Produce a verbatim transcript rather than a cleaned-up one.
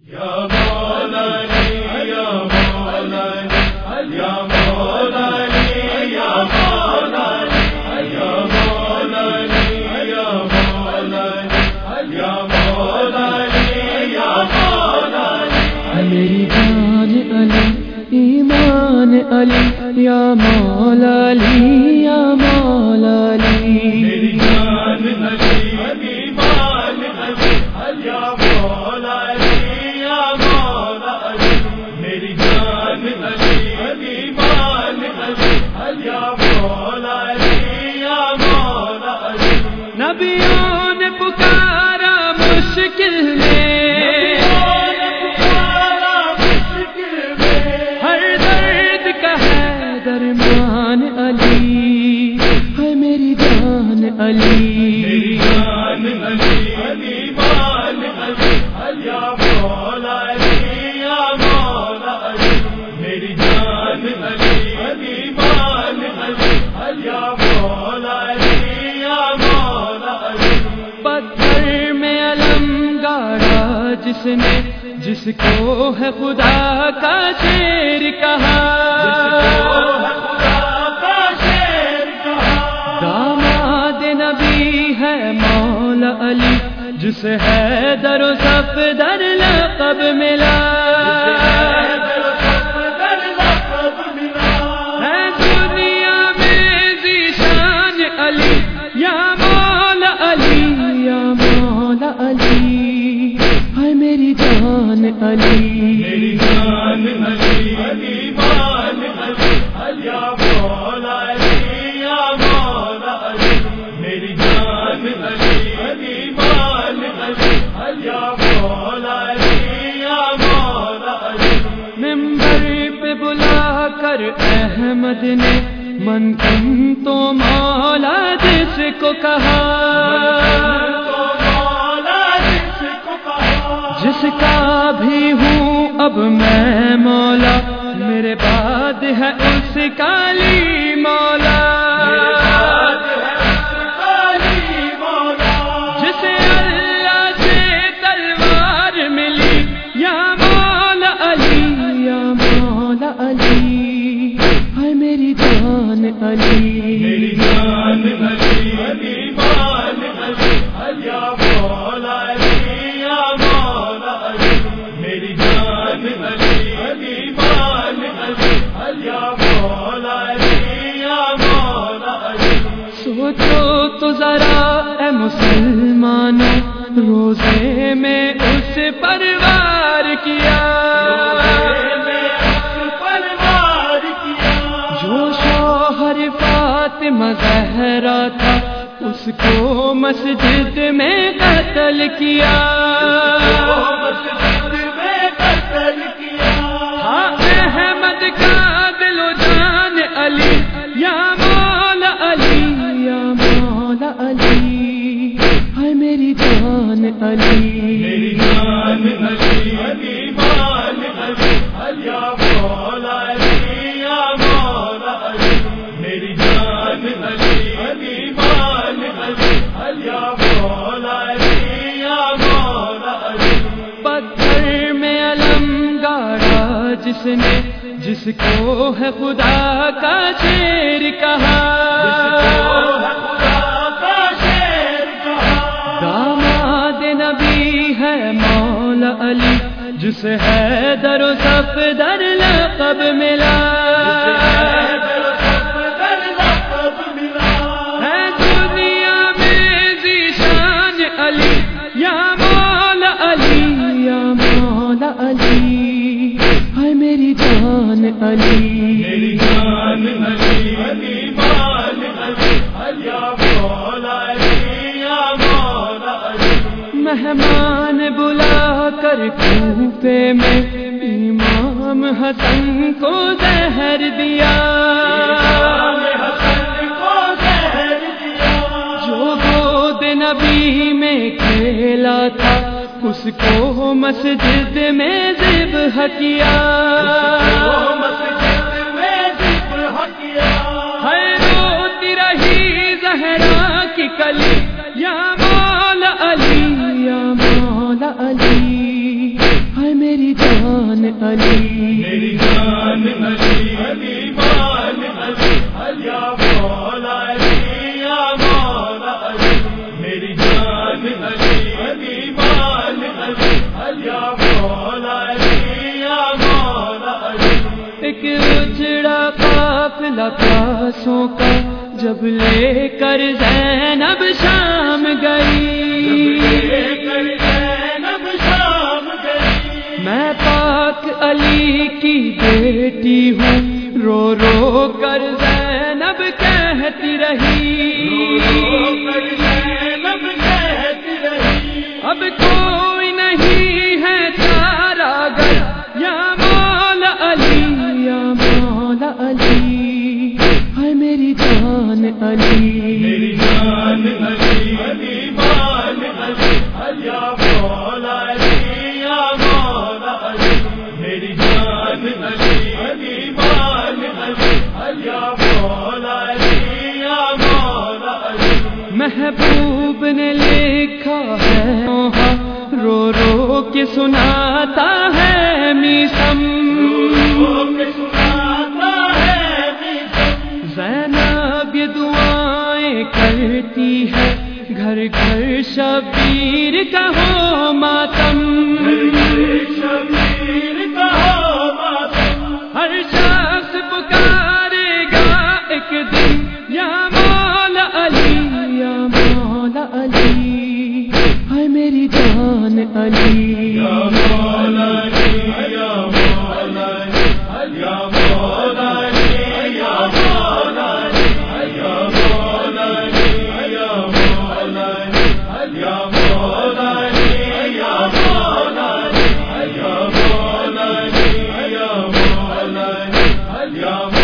یا مولا علی یا مولا علی یا مولا علی یا مولا علی یا مولا علی یا مولا علی یا مولا علی یا مولا علی میری جان علی ایمان علی یا مولا علی یا مولا علی میری جان علی ایمان علی یا مولا علی یا مولا علی میری جان علی ایمان علی یا مولا علی یا مولا علی نبیوں نے پکارا مشکل میں ہر درد کا ہے درمان علی ہے میری جان علی میری جان علی ایمان علی یا مولا علی یا مولا علی میری جان علی ایمان علی یا مولا علی یا مولا علی پتھر میں علم گاڑا جس نے جس کو ہے خدا کا شیر کہا داماد نبی ہے مولا علی جسے ہے در و صفدر لقب ملا ہے دنیا میں ذیشان علی یا مولا علی یا مولا علی ہے میری جان علی میری جان علی ایمان علی یا مولا علی یا مولا علی میری جان علی ایمان علی یا مولا علی یا مولا علی منبر پہ بلا کر احمد نے من کن تو مولا جس کو کہا جس کا بھی ہوں اب میں مولا میرے بعد ہے اس کالی مولا جسے اللہ سے تلوار ملی یا مولا علی یا مولا علی ہے میری جان علی میری جان علی ایمان علی یا مولا علی یا مولا علی میری جان علی ایمان علی یا مولا علی یا مولا علی سوچو تو ذرا اے مسلمانوں روزے میں اس پروار کیا جو شوہر فاطمہ زہرا تھا اس کو مسجد میں قتل کیا ہاں احمد کا دل و جان علی یا مولا علی یا مولا علی ہے میری جان علی میری جان علی ایمان علی یا مولا علی یا مولا علی میری جان علی ایمان علی یا مولا علی یا مولا علی پتھر میں علم گاڑا جس نے جس کو ہے خدا کا شیر کہا داماد نبی ہے مولا علی جسے ہے در و صفدر لقب ملا ہے دنیا میں ذیشان علی یا مولا علی یا مولا علی ہے میری جان علی میری جان علی ایمان علی یا مولا علی یا مولا علی مہمان بلا کر کوفے میں امام حسن کو زہر دیا جو گود نبی میں کھیلا تھا اس کو مسجد میں ذبح کیا ہے روتی رہی زہرا کی کلی یا مولا علی یا مولا علی ہے جان علی میری جان علی علی مان علی یا مولا علی یا مولا علی میری جان علی علی مان علی یا مولا علی یا مولا علی ایک اجڑا قافلہ پیاسوں کا جب لے کر زینب شام گئی میں پاک علی کی بیٹی ہوں رو رو کر زینب کہتی رہی اب کوئی نہیں ہے چارہ گر یا مولا علی یا مولا علی ہے میری جان علی میری جان علی علی مان علی یا مولا علی یا مولا علی میری جان علی علی مان علی یا مولا علی یا مولا علی محبوب نے لکھا ہے رو رو کے سناتا ہے میسم زینب یہ دعائیں کرتی ہے گھر گھر شبیر کا ہو ماتم ہر شخص پکارے گا ایک دن یا مولا علی یا مولا علی ہے میری جان علی یا مولا علی یا مولا علی یا مولا علی یا مولا علی یا مولا علی یا مولا علی یا مولا علی یا مولا علی یا مولا علی یا مولا علی یا